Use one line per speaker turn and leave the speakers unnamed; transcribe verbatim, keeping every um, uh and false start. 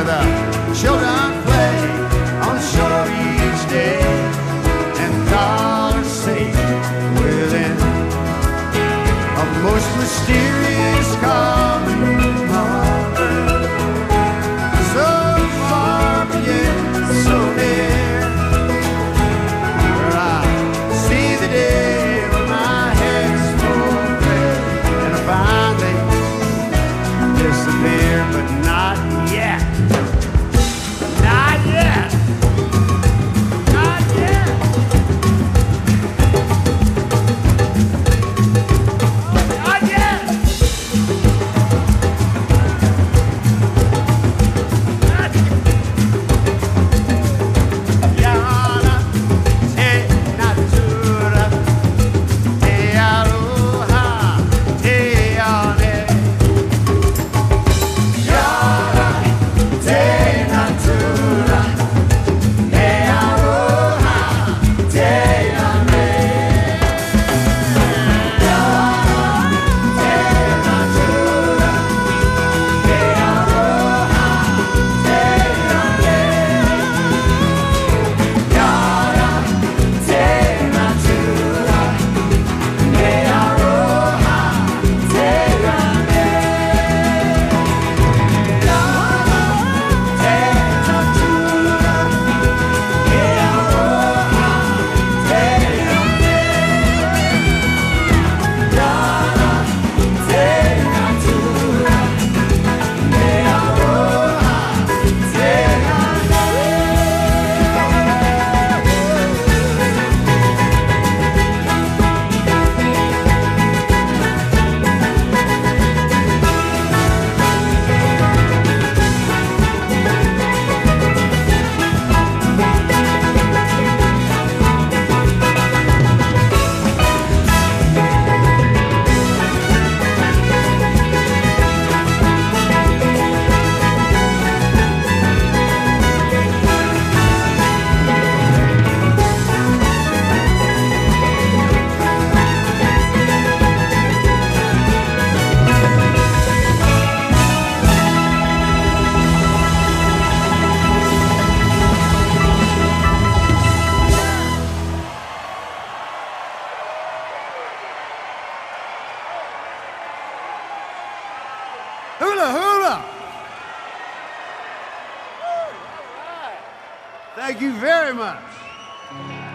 the children play on the shore each day, and dollars safe within a most mysterious common harbor. So far, but yet so near, where I see the day when my head's full of red and I finally disappear, but not yet. Not yet. Not yet. Not yet. Not yet. Yana, te natura, te aroha, te ane. Yana, te natura, te aroha, te ane. Hula, hula! Thank you very much.